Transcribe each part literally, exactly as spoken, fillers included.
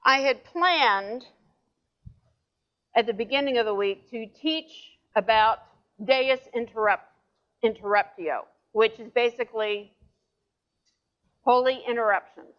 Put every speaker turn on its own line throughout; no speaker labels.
I had planned at the beginning of the week to teach about Deus interrupt, Interruptio, which is basically holy interruptions.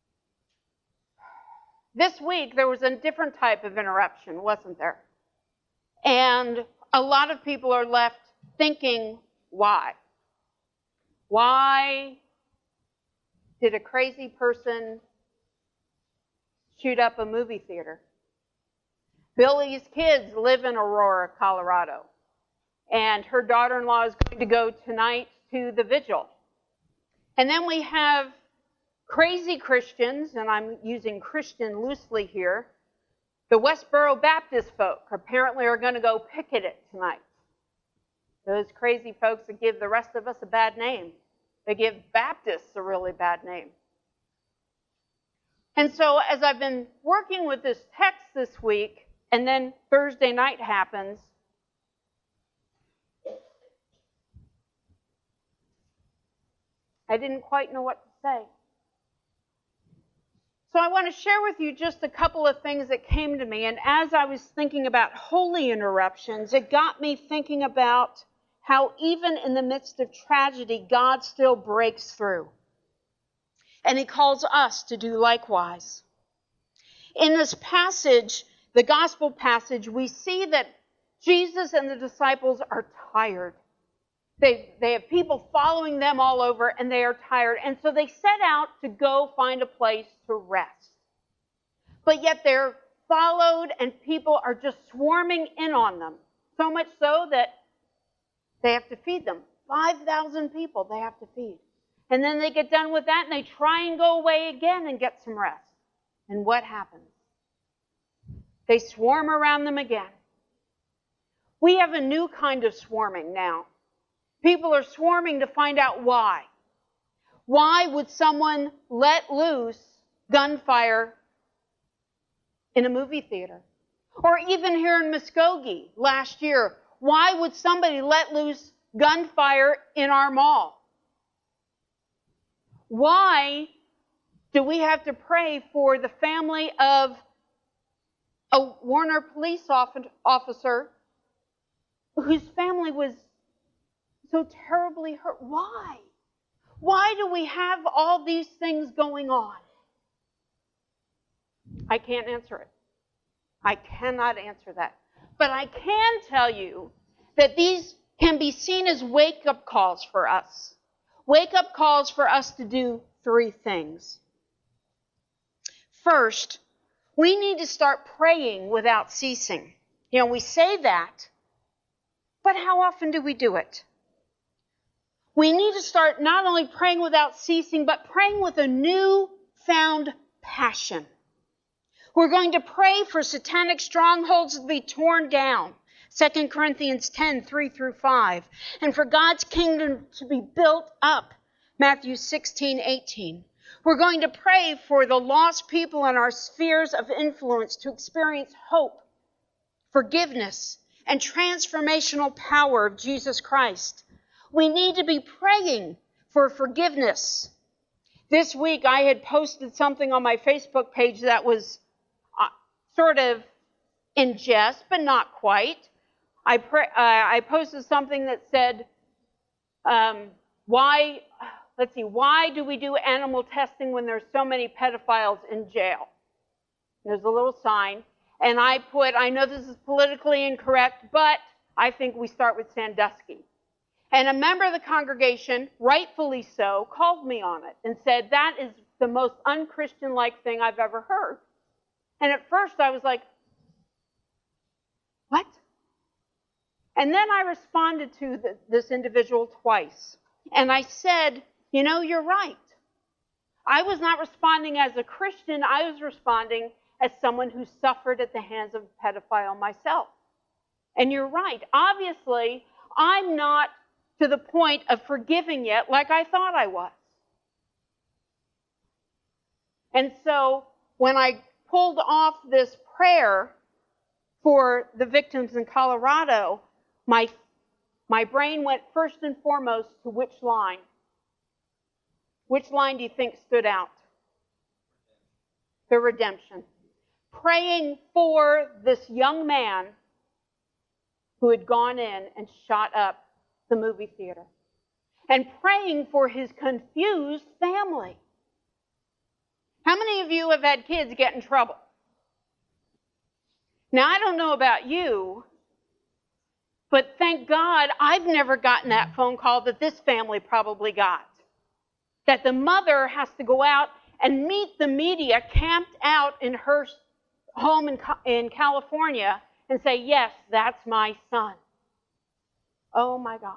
This week, there was a different type of interruption, wasn't there? And a lot of people are left thinking, why? Why did a crazy person shoot up a movie theater? Billy's kids live in Aurora, Colorado, and her daughter-in-law is going to go tonight to the vigil. And then we have crazy Christians, and I'm using Christian loosely here. The Westboro Baptist folk apparently are going to go picket it tonight. Those crazy folks that give the rest of us a bad name. They give Baptists a really bad name. And so as I've been working with this text this week, and then Thursday night happens, I didn't quite know what to say. So I want to share with you just a couple of things that came to me. And as I was thinking about holy interruptions, it got me thinking about how even in the midst of tragedy, God still breaks through. And he calls us to do likewise. In this passage, the gospel passage, we see that Jesus and the disciples are tired. They, they have people following them all over, and they are tired. And so they set out to go find a place to rest. But yet they're followed, and people are just swarming in on them. So much so that they have to feed them. five thousand people they have to feed. And then they get done with that, and they try and go away again and get some rest. And what happens? They swarm around them again. We have a new kind of swarming now. People are swarming to find out why. Why would someone let loose gunfire in a movie theater? Or even here in Muskogee last year, why would somebody let loose gunfire in our mall? Why do we have to pray for the family of a Warner police officer whose family was so terribly hurt? Why? Why do we have all these things going on? I can't answer it. I cannot answer that. But I can tell you that these can be seen as wake-up calls for us. Wake-up calls for us to do three things. First, we need to start praying without ceasing. You know, we say that, but how often do we do it? We need to start not only praying without ceasing, but praying with a newfound passion. We're going to pray for satanic strongholds to be torn down. Second Corinthians ten, three through five. And for God's kingdom to be built up. Matthew sixteen, eighteen. We're going to pray for the lost people in our spheres of influence to experience hope, forgiveness, and transformational power of Jesus Christ. We need to be praying for forgiveness. This week I had posted something on my Facebook page that was uh, sort of in jest, but not quite. I, pray, uh, I posted something that said, um, why, let's see, why do we do animal testing when there's so many pedophiles in jail? There's a little sign. And I put, I know this is politically incorrect, but I think we start with Sandusky. And a member of the congregation, rightfully so, called me on it and said, that is the most un-Christian-like thing I've ever heard. And at first I was like, what? And then I responded to the, this individual twice. And I said, you know, you're right. I was not responding as a Christian. I was responding as someone who suffered at the hands of a pedophile myself. And you're right. Obviously, I'm not to the point of forgiving yet like I thought I was. And so when I pulled off this prayer for the victims in Colorado, my, my brain went first and foremost to which line? Which line do you think stood out? The redemption. praying for this young man who had gone in and shot up the movie theater, and praying for his confused family. How many of you have had kids get in trouble? Now, I don't know about you, but thank God I've never gotten that phone call that this family probably got. That the mother has to go out and meet the media camped out in her home in, in California and say, yes, that's my son. Oh my gosh.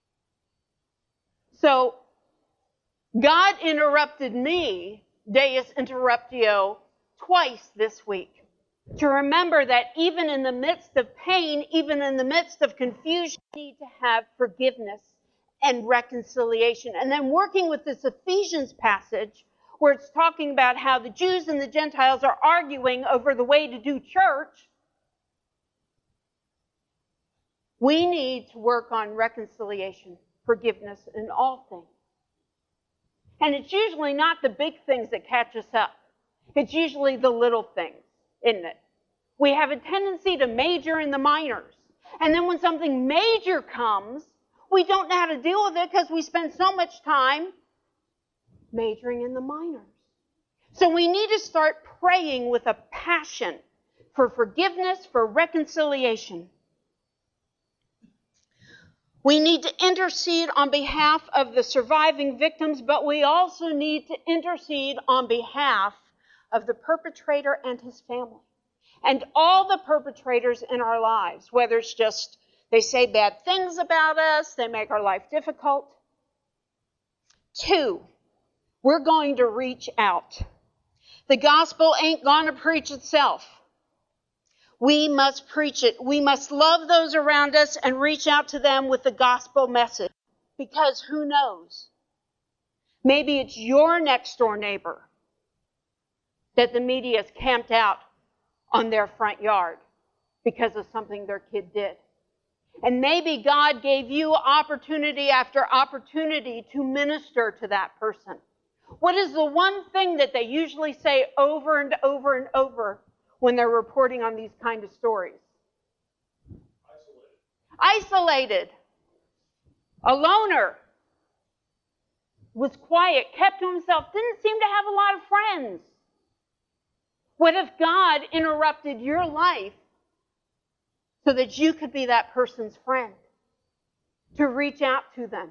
So God interrupted me, Deus Interruptio, twice this week. To remember that even in the midst of pain, even in the midst of confusion, we need to have forgiveness and reconciliation. And then working with this Ephesians passage, where it's talking about how the Jews and the Gentiles are arguing over the way to do church, we need to work on reconciliation, forgiveness in all things. And it's usually not the big things that catch us up. It's usually the little things, isn't it? We have a tendency to major in the minors. And then when something major comes, we don't know how to deal with it because we spend so much time majoring in the minors. So we need to start praying with a passion for forgiveness, for reconciliation. We need to intercede on behalf of the surviving victims, but we also need to intercede on behalf of the perpetrator and his family. And all the perpetrators in our lives, whether it's just they say bad things about us, they make our life difficult. Two, we're going to reach out. The gospel ain't going to preach itself. We must preach it. We must love those around us and reach out to them with the gospel message. Because who knows? Maybe it's your next door neighbor that the media is camped out on their front yard because of something their kid did. And maybe God gave you opportunity after opportunity to minister to that person. What is the one thing that they usually say over and over and over when they're reporting on these kind of stories? Isolated. Isolated. A loner. Was quiet, kept to himself, didn't seem to have a lot of friends. What if God interrupted your life so that you could be that person's friend, to reach out to them?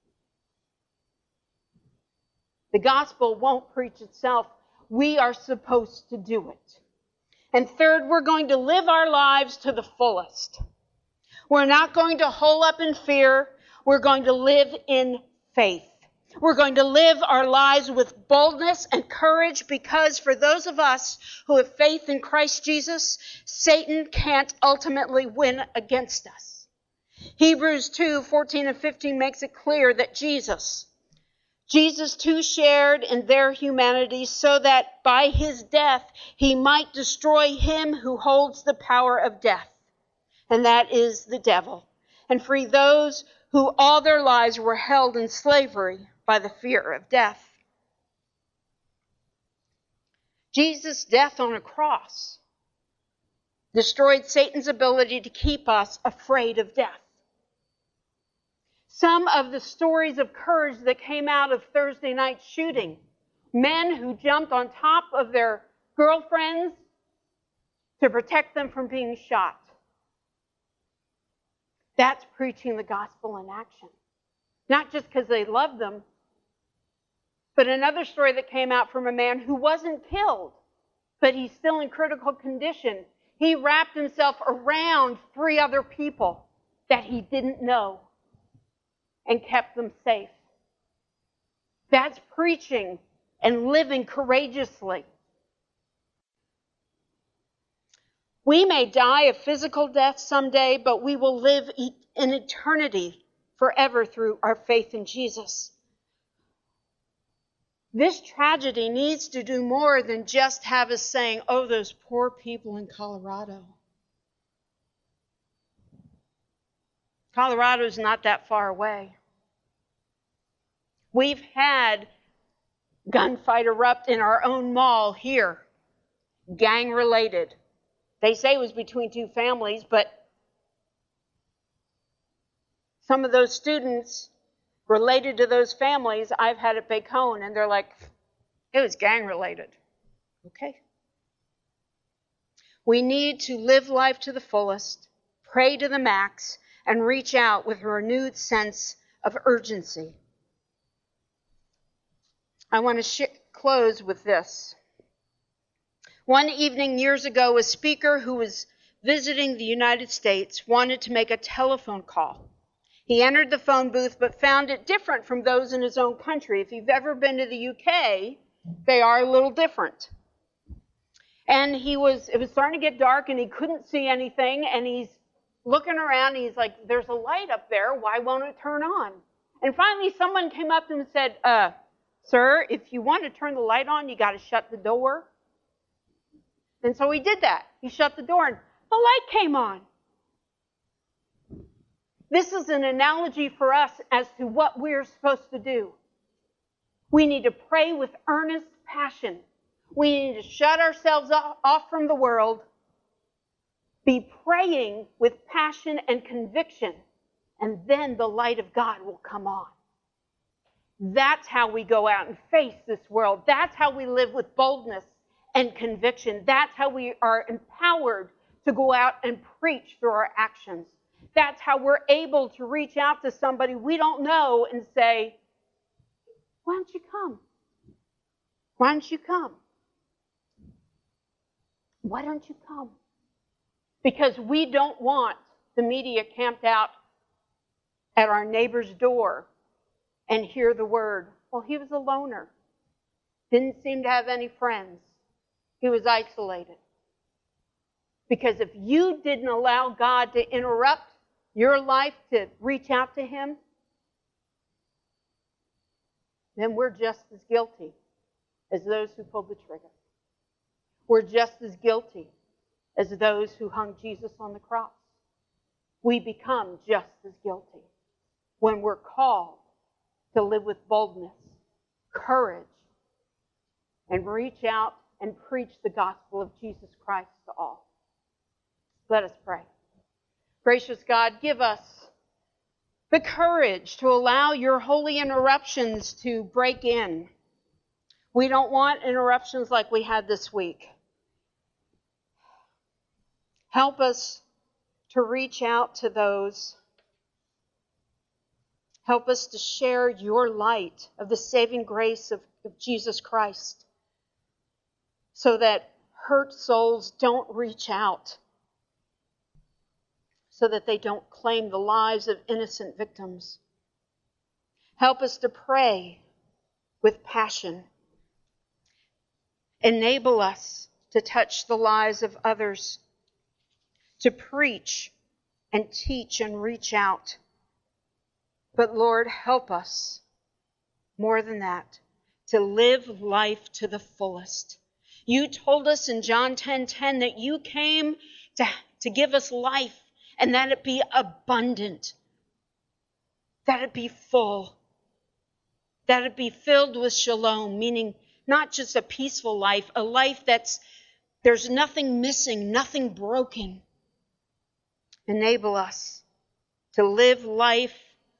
The gospel won't preach itself. We are supposed to do it. And third, we're going to live our lives to the fullest. We're not going to hole up in fear. We're going to live in faith. We're going to live our lives with boldness and courage, because for those of us who have faith in Christ Jesus, Satan can't ultimately win against us. Hebrews two, fourteen and fifteen makes it clear that Jesus, Jesus too shared in their humanity so that by his death he might destroy him who holds the power of death, and that is the devil, and free those who all their lives were held in slavery by the fear of death. Jesus' death on a cross destroyed Satan's ability to keep us afraid of death. Some of the stories of courage that came out of Thursday night's shooting, men who jumped on top of their girlfriends to protect them from being shot. That's preaching the gospel in action. Not just because they loved them, but another story that came out from a man who wasn't killed, but he's still in critical condition. He wrapped himself around three other people that he didn't know and kept them safe. That's preaching and living courageously. We may die a physical death someday, but we will live in eternity forever through our faith in Jesus. This tragedy needs to do more than just have us saying, oh, those poor people in Colorado. Colorado is not that far away. We've had gunfight erupt in our own mall here. gang related. They say it was between two families, but some of those students related to those families I've had at Bacone, and they're like, it was gang related. Okay. We need to live life to the fullest, pray to the max, and reach out with a renewed sense of urgency. I want to sh- close with this. One evening years ago, a speaker who was visiting the United States wanted to make a telephone call. He entered the phone booth but found it different from those in his own country. If you've ever been to the U K, they are a little different. And he was, it was starting to get dark and he couldn't see anything, and he's looking around and he's like, there's a light up there, why won't it turn on? And finally someone came up to him and said, uh, sir, if you want to turn the light on, you got to shut the door. And so he did that. He shut the door and the light came on. This is an analogy for us as to what we're supposed to do. We need to pray with earnest passion. We need to shut ourselves off from the world, be praying with passion and conviction, and then the light of God will come on. That's how we go out and face this world. That's how we live with boldness and conviction. That's how we are empowered to go out and preach through our actions. That's how we're able to reach out to somebody we don't know and say, why don't you come? Why don't you come? Why don't you come? Because we don't want the media camped out at our neighbor's door and hear the word, well, he was a loner. Didn't seem to have any friends. He was isolated. Because if you didn't allow God to interrupt your life to reach out to him, then we're just as guilty as those who pulled the trigger. We're just as guilty as those who hung Jesus on the cross. We become just as guilty when we're called to live with boldness, courage, and reach out and preach the gospel of Jesus Christ to all. Let us pray. Gracious God, give us the courage to allow your holy interruptions to break in. We don't want interruptions like we had this week. Help us to reach out to those. Help us to share your light of the saving grace of, of Jesus Christ so that hurt souls don't reach out, so that they don't claim the lives of innocent victims. Help us to pray with passion. Enable us to touch the lives of others, to preach and teach and reach out. But Lord, help us, more than that, to live life to the fullest. You told us in John ten ten that you came to, to give us life, and that it be abundant, that it be full, that it be filled with shalom, meaning not just a peaceful life, a life that's, there's nothing missing, nothing broken. Enable us to live life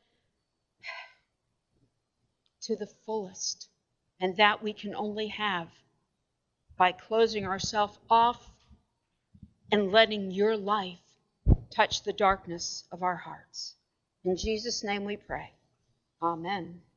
to the fullest, and that we can only have by closing ourselves off and letting your life touch the darkness of our hearts. In Jesus' name we pray. Amen.